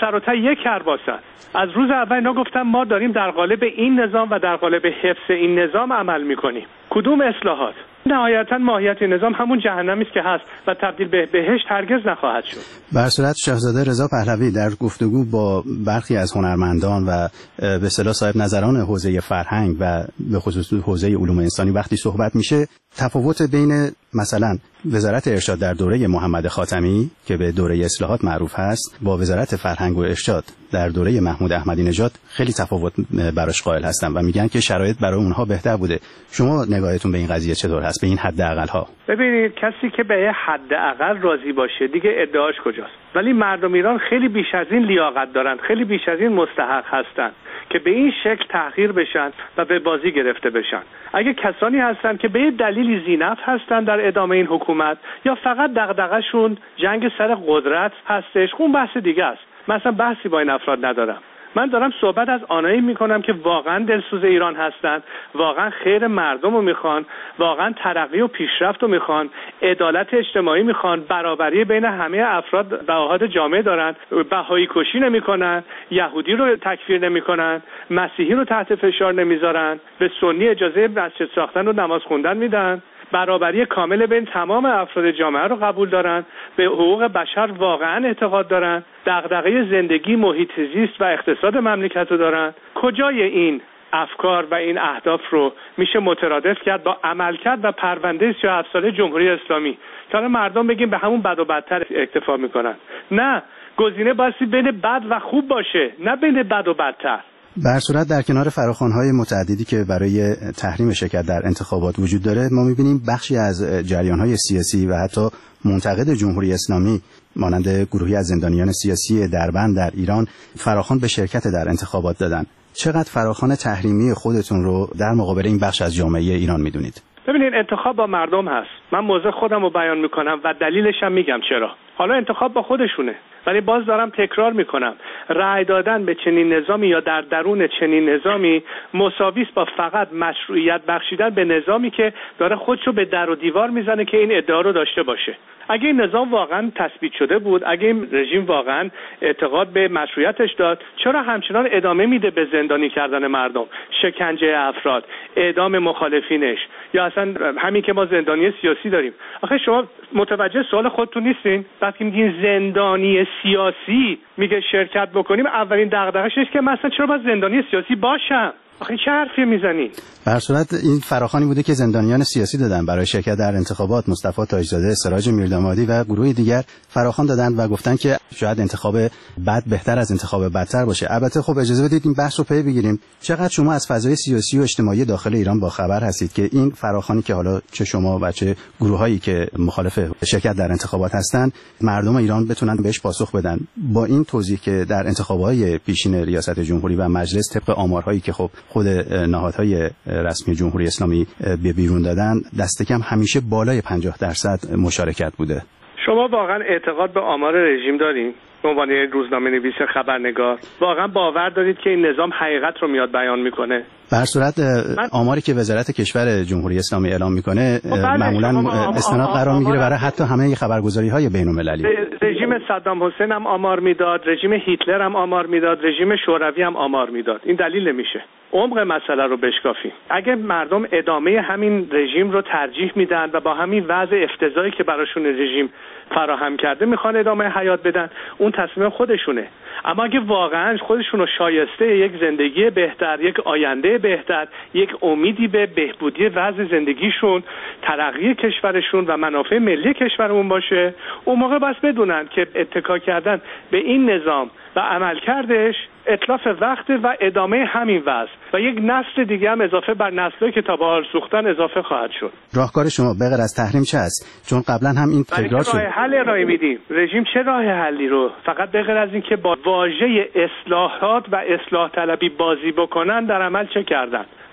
سر و ته یک کرباسن. از روز اول اینا گفتم ما داریم در قالب این نظام و در قالب حفظ این نظام عمل میکنیم. کدوم اصلاحات؟ نهایتا ماهیت نظام همون جهنمی است که هست و تبدیل به بهشت هرگز نخواهد شد. به هر صورت شاهزاده رضا پهلوی در گفتگو با برخی از هنرمندان و به اصطلاح صاحب نظران حوزه فرهنگ و به خصوص حوزه علوم انسانی وقتی صحبت میشه، تفاوت بین مثلا وزارت ارشاد در دوره محمد خاتمی که به دوره اصلاحات معروف هست با وزارت فرهنگ و ارشاد در دوره محمود احمدی نژاد خیلی تفاوت براش قائل هستن و میگن که شرایط برای اونها بهتر بوده. شما نگاهتون به این قضیه چطور هست، به این حداقل ها؟ ببینید، کسی که به حداقل راضی باشه دیگه ادعاش کجاست؟ ولی مردم ایران خیلی بیش از این لیاقت دارن، خیلی بیش از این مستحق هستن که به این شکل تحقیر بشن و به بازی گرفته بشن. اگه کسانی هستن که به دلیلی ذی‌نفع هستن در ادامه این حکومت یا فقط دغدغه‌شون جنگ سر قدرت هستش، اون بحث دیگه است. مثلا بحثی با این افراد ندارم. من دارم صحبت از آنایی میکنم که واقعا دلسوز ایران هستن، واقعا خیر مردم رو میخوان، واقعا ترقی و پیشرفت رو میخوان، عدالت اجتماعی میخوان، برابری بین همه افراد و احاد جامعه دارن، بهایی کشی نمیکنن، یهودی رو تکفیر نمیکنن، مسیحی رو تحت فشار نمیذارن، به سنی اجازه مسجد ساختن و نماز خوندن میدن، برابری کامل بین تمام افراد جامعه رو قبول دارن، به حقوق بشر واقعا اعتقاد دارن، دغدغه زندگی، محیط زیست و اقتصاد مملکت رو دارن. کجای این افکار و این اهداف رو میشه مترادف کرد با عملکرد و پرونده 37 ساله جمهوری اسلامی که مردم بگیم به همون بد و بدتر اکتفا میکنن؟ نه، گزینه بایستی بین بد و خوب باشه، نه بین بد و بدتر. به هر صورت در کنار فراخوان‌های متعددی که برای تحریم شرکت در انتخابات وجود داره، ما می‌بینیم بخشی از جریان‌های سیاسی و حتی منتقد جمهوری اسلامی مانند گروهی از زندانیان سیاسی دربند در ایران فراخوان به شرکت در انتخابات دادن. چقدر فراخوان تحریمی خودتون رو در مقابل این بخش از جامعه ایران می‌دونید؟ ببینید، انتخاب با مردم هست. من موضع خودم رو بیان میکنم و دلیلش هم میگم چرا. حالا انتخاب با خودشونه، ولی باز دارم تکرار میکنم، رأی دادن به چنین نظامی یا در درون چنین نظامی مساوی است با فقط مشروعیت بخشیدن به نظامی که داره خودشو به در و دیوار میزنه که این ادعا رو داشته باشه. اگه این نظام واقعا تثبیت شده بود، اگه این رژیم واقعا اعتقاد به مشروعیتش داد، چرا همچنان ادامه میده به زندانی کردن مردم، شکنجه افراد، اعدام مخالفینش، یا اصلا همین که ما زندانی سیاسی داریم؟ آخه شما متوجه سوال خودتون نیستین؟ وقتی میگین زندانی سیاسی میگه شرکت بکنیم، اولین دغدغه‌اش اینه که مثلا چرا باید زندانی سیاسی باشم؟ آخه چه حرفی میزنی؟ به هر صورت این فراخوانی بوده که زندانیان سیاسی دادن برای شرکت در انتخابات. مصطفی تاجزاده، سراج میردامادی و گروه دیگر فراخوان دادن و گفتن که شاید انتخاب بد بهتر از انتخاب بدتر باشه. البته خب اجازه بدید این بحث رو پی بگیریم. چقدر شما از فضای سیاسی و اجتماعی داخل ایران با خبر هستید که این فراخوانی که حالا چه شما و چه گروهایی که مخالف شرکت در انتخابات هستن مردم ایران بتونن بهش پاسخ بدن؟ با این توضیح که در انتخابات پیشین ریاست جمهوری و مجلس طبق آمارهایی که خب خود نهادهای رسمی جمهوری اسلامی به بیرون دادن، دست کم همیشه بالای 50% مشارکت بوده. شما واقعا اعتقاد به آمار رژیم دارین؟ به عنوان روزنامه نویس خبرنگار واقعا باور دارید که این نظام حقیقت رو میاد بیان میکنه؟ به هر صورت آماری که وزارت کشور جمهوری اسلامی اعلام میکنه معمولا استناد قرار میگیره برای حتی همه خبرگزاری‌های بین‌المللی. رژیم صدام حسین هم آمار میداد، رژیم هیتلر هم آمار میداد، رژیم شوروی هم آمار میداد. این دلیل نمیشه عمق مسئله رو بشکافیم. اگه مردم ادامه همین رژیم رو ترجیح میدن و با همین وضع افتضاحی که براشون رژیم فراهم کرده میخوان ادامه حیات بدن، اون تصمیم خودشونه. اما اگه واقعا خودشون رو شایسته یک زندگی بهتر، یک آینده بهتر، یک امیدی به بهبودی وضع زندگیشون، ترقی کشورشون و منافع ملی کشورمون باشه، اون موقع بس بدونن که اتکا کردن به این نظام و عملکردش اتلاف وقت و ادامه همین وضع و یک نسل دیگه هم اضافه بر نسلی که تا به حال سوختن اضافه خواهد شد. راهکار شما بغیر از تحریم چه است؟ چون قبلا هم این تکرار شد. راه حل ارائه میدیم. رژیم چه راه حلی رو فقط بغیر از این که با واژه اصلاحات و اصلاح طلبی بازی بکنن در عمل چه کردن؟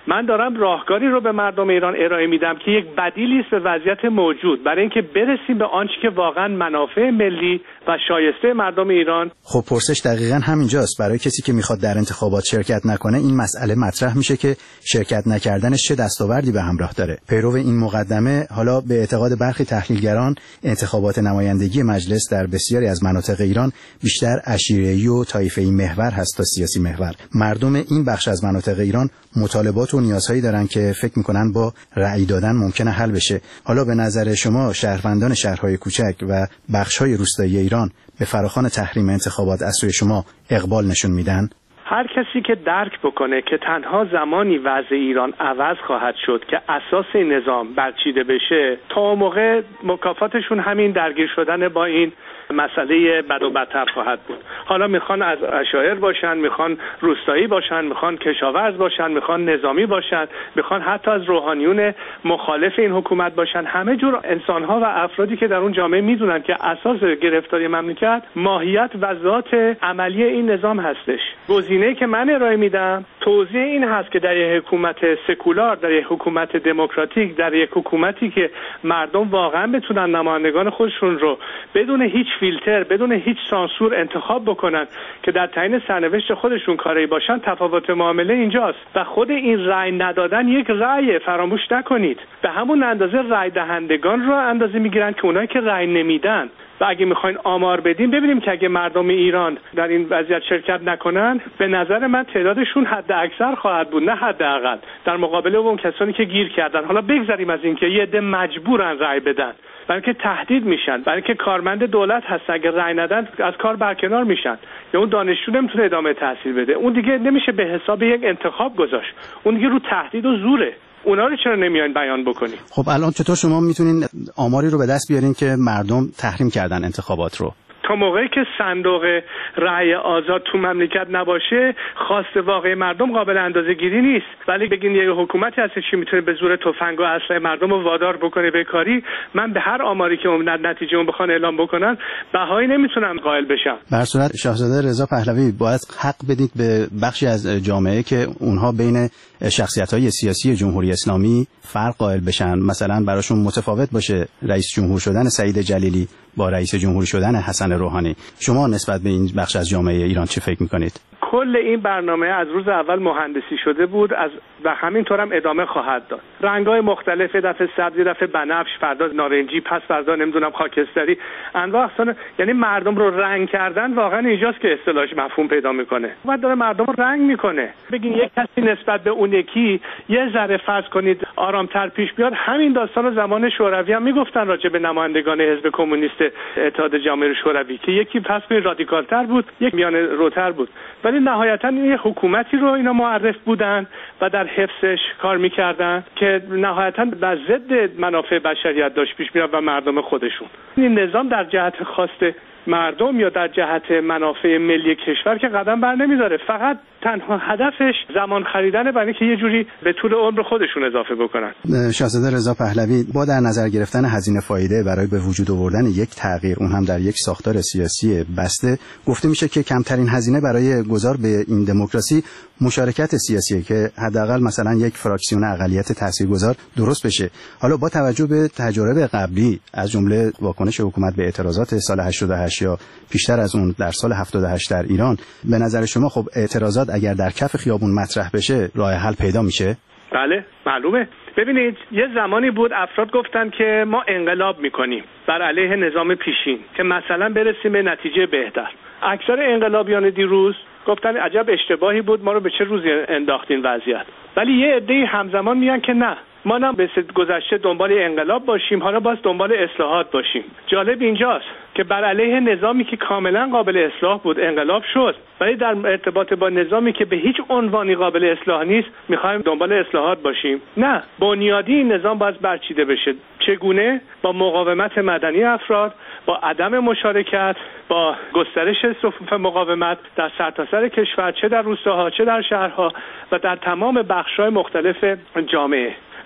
من دارم راهکاری رو به مردم ایران ارائه میدم که یک بدیلی است به وضعیت موجود برای اینکه برسیم به آنچه که واقعا منافع ملی و شایسته مردم ایران. خب پرسش دقیقاً همینجاست. برای کسی که میخواد در انتخابات شرکت نکنه این مسئله مطرح میشه که شرکت نکردنش چه دستاوردی به همراه داره. پیرو این مقدمه، حالا به اعتقاد برخی تحلیلگران انتخابات نمایندگی مجلس در بسیاری از مناطق ایران بیشتر عشیره‌ای و طایفه‌ای محور هست تا سیاسی محور. مردم این بخش از مناطق ایران مطالبات و نیازهایی دارن که فکر میکنن با رأی دادن ممکنه حل بشه. حالا به نظر شما شهروندان شهرهای کوچک و بخش‌های روستایی ایران به فراخوان تحریم انتخابات از سوی شما اقبال نشون میدن؟ هر کسی که درک بکنه که تنها زمانی وضع ایران عوض خواهد شد که اساس این نظام برچیده بشه، تا اون موقع مکافاتشون همین درگیر شدن با این مسئله بد و بدتر خواهد بود. حالا میخوان از عشایر باشن، میخوان روستایی باشن، میخوان کشاورز باشن، میخوان نظامی باشن، میخوان حتی از روحانیون مخالف این حکومت باشن. همه جور انسانها و افرادی که در اون جامعه میدونن که اساس گرفتاری مملکت ماهیت و ذات عملی این نظام هستش. گزینه‌ای که من ارائه میدم توضیح این هست که در یک حکومت سکولار، در یک حکومت دموکراتیک، در یک حکومتی که مردم واقعا بتونن نمایندگان خودشون رو بدون هیچ فیلتر، بدون هیچ سانسور انتخاب بکنن که در تعیین سرنوشت خودشون کاری باشن، تفاوت معامله اینجاست. و خود این رأی ندادن یک رأی، فراموش نکنید. به همون اندازه رأی دهندگان رو اندازه میگیرن که اونایی که رأی نمیدن. و اگه میخواین آمار بدیم ببینیم که اگه مردم ایران در این وضعیت شرکت نکنن، به نظر من تعدادشون حد اکثر خواهد بود، نه حد اقل، در مقابل اون کسانی که گیر کردن. حالا بگذاریم از اینکه یه عده مجبورن رأی بدن، برای که تهدید میشن، برای که کارمند دولت هست اگه رأی ندن از کار برکنار میشن، یا اون دانشجو نمیتونه ادامه تحصیل بده. اون دیگه نمیشه به حساب یک انتخاب گذاشت، اون دیگه رو تهدید و زوره. اونا رو چرا نمیاین بیان بکنین؟ خب الان چطور شما میتونین آماری رو به دست بیارین که مردم تحریم کردن انتخابات رو؟ تا موقعی که صندوق رأی آزاد تو مملکت نباشه، خواست واقعی مردم قابل اندازه‌گیری نیست. ولی بگین یه حکومتی هست که میتونه به زور تفنگ و اسلحه مردم رو وادار بکنه به کاری، من به هر آماری که اون نتیجه اون بخوان اعلام بکنن بهایی نمیتونم قائل بشم. در صورت شاهزاده رضا پهلوی باید حق بدید به بخشی از جامعه که اونها بین شخصیت‌های سیاسی جمهوری اسلامی فرق قائل بشن، مثلا براشون متفاوت باشه رئیس جمهور شدن سعید جلیلی با رئیس جمهور شدن حسن روحانی. شما نسبت به این بخش از جامعه ایران چه فکر می‌کنید؟ کل این برنامه از روز اول مهندسی شده بود و همینطور هم ادامه خواهد داد. رنگ‌های مختلف، دفعه سبزی، دفعه بنفش، فردا نارنجی، پس فردا نمیدونم خاکستری، انواع اقسام. یعنی مردم رو رنگ کردن واقعا اینجاست که اصطلاحش مفهوم پیدا میکنه. بعد داره مردم رو رنگ میکنه. بگین یک کسی نسبت به اون یکی یه ذره فرض کنید آرامتر پیش بیاد. همین داستان زمان شوروی هم میگفتن راجع به نمایندگان حزب کمونیست اتحاد جماهیر شوروی که یکی پس به رادیکال‌تر بود، یک میانه روتر بود. ولی نهایتاً این حکومتی رو اینا معرف بودن و در حفظش کار میکردن که نهایتاً بر ضد منافع بشریت داشت پیش میرفت و مردم خودشون. این نظام در جهت خواست مردم یا در جهت منافع ملی کشور که قدم بر نمیداره، فقط تنها هدفش زمان خریدنه برای که یه جوری به طول عمر خودشون اضافه بکنن. شاهزاده رضا پهلوی، با در نظر گرفتن هزینه فایده برای به وجود آوردن یک تغییر، اون هم در یک ساختار سیاسی بسته، گفته میشه که کمترین هزینه برای گذار به این دموکراسی مشارکت سیاسیه که حداقل مثلا یک فراکسیون اقلیت تاثیرگذار درست بشه. حالا با توجه به تجارب قبلی از جمله واکنش حکومت به اعتراضات سال 88 یا پیشتر از اون در سال 78 در ایران، به نظر شما خب اعتراضات اگر در کف خیابون مطرح بشه راه حل پیدا میشه؟ بله معلومه. ببینید یه زمانی بود افراد گفتن که ما انقلاب میکنیم بر علیه نظام پیشین که مثلا برسیم به نتیجه بهتر. اکثر انقلابیان دیروز گفتن عجب اشتباهی بود، ما رو به چه روزی انداختین وضعیت. ولی یه عده‌ای همزمان میگن که نه، ما نه به گذشته دنبال انقلاب باشیم، حالا باز دنبال اصلاحات باشیم. جالب اینجاست که بر علیه نظامی که کاملا قابل اصلاح بود انقلاب شد، ولی در ارتباط با نظامی که به هیچ عنوانی قابل اصلاح نیست میخوایم دنبال اصلاحات باشیم. نه، بنیادی این نظام باید برچیده بشه. چگونه؟ با مقاومت مدنی افراد، با عدم مشارکت، با گسترش صفوف مقاومت در سرتاسر کشور، چه در روستاها چه در شهرها و در تمام بخش‌های مختلف جامعه.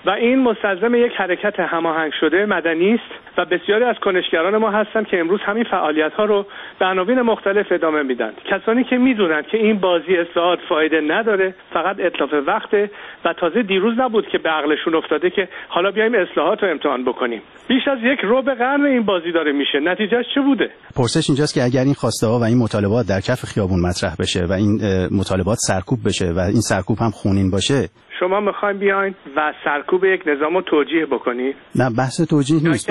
و این مستلزم یک حرکت هماهنگ شده مدنی است و بسیاری از کنشگران ما هستند که امروز همین فعالیت‌ها رو به عناوین مختلف ادامه میدن. کسانی که میدونن که این بازی اصلاحات فایده نداره، فقط اتلاف وقته و تازه دیروز نبود که به عقلشون افتاده که حالا بیایم اصلاحات رو امتحان بکنیم. بیش از یک ربع قرن این بازی داره میشه. نتیجهش چه بوده؟ پرسش اینجاست که اگر این خواسته ها و این مطالبات در کف خیابون مطرح بشه و این مطالبات سرکوب بشه و این سرکوب هم خونین باشه، شما میخواین بیاین و سرکوب یک نظام رو توجیه بکنی؟ نه، بحث توجیه نیست.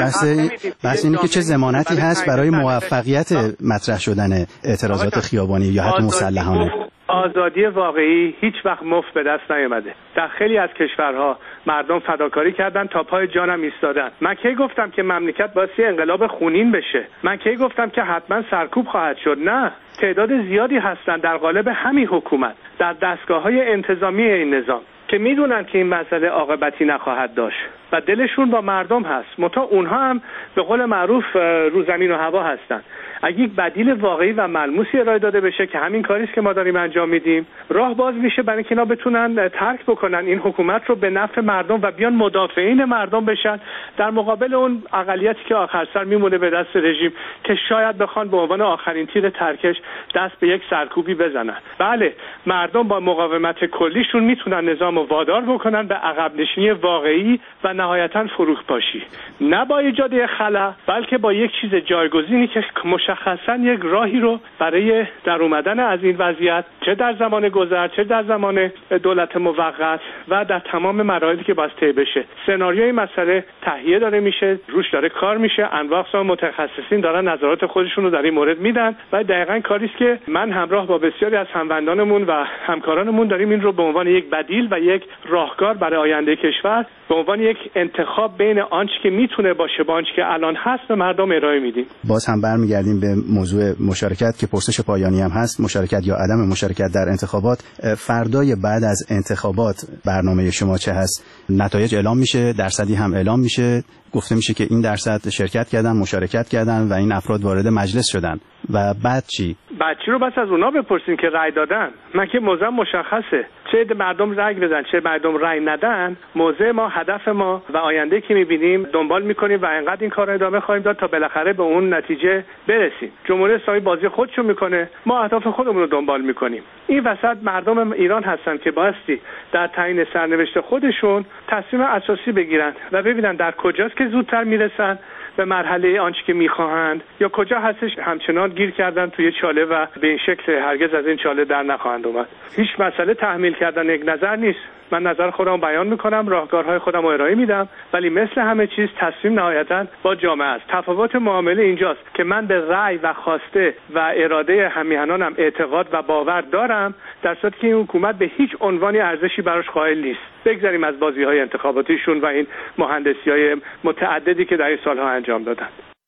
بحث اینه که چه ضمانتی هست برای موفقیت مطرح شدن اعتراضات خیابانی یا حتی مسلحانه. آزادی واقعی هیچ وقت مفت به دست نیامده. در خیلی از کشورها مردم فداکاری کردن، تا پای جانم ایستادن. من کی گفتم که مملکت باید انقلاب خونین بشه؟ من کی گفتم که حتما سرکوب خواهد شد؟ نه، تعداد زیادی هستن در قالب همین حکومت در دستگاه‌های انتظامی این نظام که میدونن که این مسئله عاقبتی نخواهد داشت و دلشون با مردم هست. متا اونها هم به قول معروف رو زمین و هوا هستن. اگه یک بدیل واقعی و ملموسی ارائه داده بشه که همین کاری است که ما داریم انجام میدیم، راه باز میشه برای اینکه اینا بتونن ترک بکنن این حکومت رو به نفع مردم و بیان مدافعین مردم بشن در مقابل اون اقلیتی که آخر سر میمونه به دست رژیم که شاید بخوان به عنوان آخرین تیر ترکش دست به یک سرکوبی بزنن. بله، مردم با مقاومت کلیشون میتونن نظام رو وادار بکنن به عقب نشینی واقعی و نهایتاً فروخپاشی، نه با ایجاد خلا، بلکه با یک چیز جایگزینی که مشخصاً یک راهی رو برای در اومدن از این وضعیت، چه در زمان گذر چه در زمان دولت موقت و در تمام مراحلی که باید طی بشه، سناریوی مسئله تهیه داره میشه، روش داره کار میشه، انواع اقسام متخصصین دارن نظرات خودشون رو در این مورد میدن و دقیقاً کاری است که من همراه با بسیاری از هموندانمون و همکارانمون داریم این رو به عنوان یک بدیل و یک راهکار برای آینده کشور، به عنوان یک انتخاب بین آنچه که میتونه باشه با آنچه که الان هست به مردم ارائه میدیم. باز هم برمیگردیم به موضوع مشارکت که پرسش پایانی هم هست، مشارکت یا عدم مشارکت در انتخابات. فردای بعد از انتخابات برنامه شما چه هست؟ نتایج اعلام میشه، درصدی هم اعلام میشه، گفته میشه که این درصد شرکت کردن، مشارکت کردن و این افراد وارد مجلس شدن و بعد چی؟ بعد چی رو بس از اونا بپرسین که رأی دادن. من که موضع مشخصه، چه مردم رأی بدن چه مردم رأی ندن، موضع ما، هدف ما و آینده که میبینیم دنبال میکنیم و انقدر این کار ادامه خواهیم داد تا بالاخره به اون نتیجه برسیم. جمهوری اسلامی بازی خودشو میکنه، ما اهداف خودمون رو دنبال میکنیم. این وسط مردم ایران هستن که بایستی در تعیین سرنوشت خودشون تصمیم اساسی بگیرن و ببینن در کجاست که زودتر میرسن به مرحله آنچه که میخواهند یا کجا هستش همچنان گیر کردن توی چاله و به این شکل هرگز از این چاله در نخواهند اومد. هیچ مسئله تحمیل کردن یک نظر نیست. من نظر خودم بیان میکنم، راهکارهای خودم رو ارائه میدم، ولی مثل همه چیز تصمیم نهایتاً با جامعه است. تفاوت معامله اینجاست که من به رأی و خواسته و اراده همیهنانم اعتقاد و باور دارم، در صورتی که این حکومت به هیچ عنوانی ارزشی براش قائل نیست. بگذاریم از بازی‌های انتخاباتیشون و این مهندسی‌های متعددی که در این سال‌ها انجام دادن.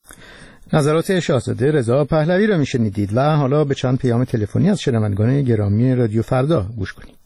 نظرات شاهزاده رضا پهلوی را میشنیدید و حالا به چند پیام تلفنی از شنوندگان گرامی رادیو فردا گوش کنید.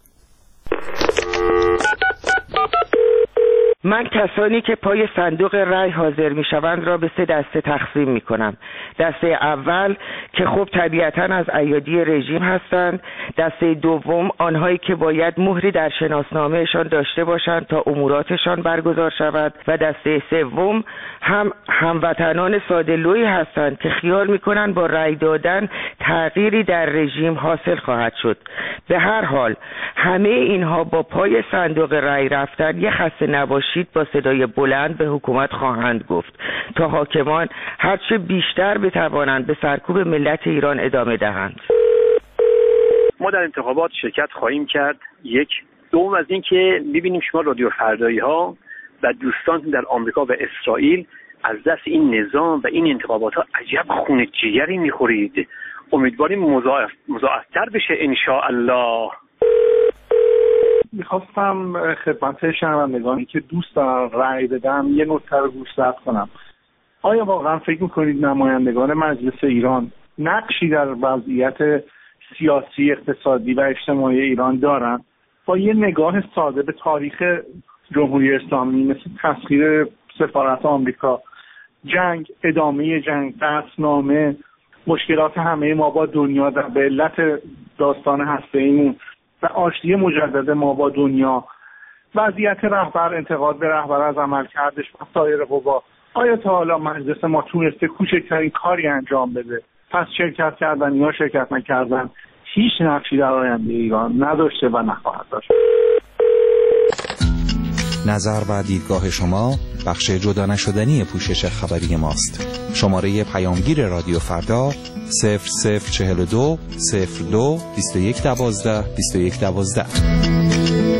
من کسانی که پای صندوق رای حاضر می شوند را به 3 دسته تقسیم می کنم. دسته اول که خب طبیعتاً از ایادی رژیم هستند، دسته دوم آنهایی که باید مهری در شناسنامهشان داشته باشند تا اموراتشان برگزار شود و دسته سوم هموطنان ساده‌لویی هستند که خیال می کنند با رای دادن تغییری در رژیم حاصل خواهد شد. به هر حال همه اینها با پای صندوق رای رفتن یه خسته نباشید با صدای بلند به حکومت خواهند گفت تا حاکمان هرچه بیشتر بتوانند به سرکوب ملت ایران ادامه دهند. ما در انتخابات شرکت خواهیم کرد. یک، دوم از این که می‌بینیم شما رادیو فردایی ها و دوستان در آمریکا و اسرائیل از دست این نظام و این انتخابات ها عجب خون جگری می‌خورید. امیدواریم مضاعفتر بشه ان شاء الله. میخواستم خدمت شنوندگانی که دوست دارن رأی بدن یه نکته رو گوشزد کنم. آیا واقعا فکر میکنید نمایندگان مجلس ایران نقشی در وضعیت سیاسی، اقتصادی و اجتماعی ایران دارن؟ با یه نگاه ساده به تاریخ جمهوری اسلامی مثل تسخیر سفارت آمریکا، جنگ، ادامه جنگ، قطعنامه، مشکلات همه ما با دنیا در به علت داستان هسته‌ایمون و آشتی مجدد ما با دنیا وضعیت رهبر، انتقاد به رهبر از عمل کردش و سایر قوا. آیا تا حالا مجلس ما تونسته کوچکترین کاری انجام بده؟ پس شرکت کردن یا شرکت نکردن هیچ نقشی در آینده ایران نداشته و نخواهد داشت. نظر و دیدگاه شما بخش جدا نشدنی پوشش خبری ماست. شماره پیامگیر رادیو فردا 0042 02 21 12 21 12.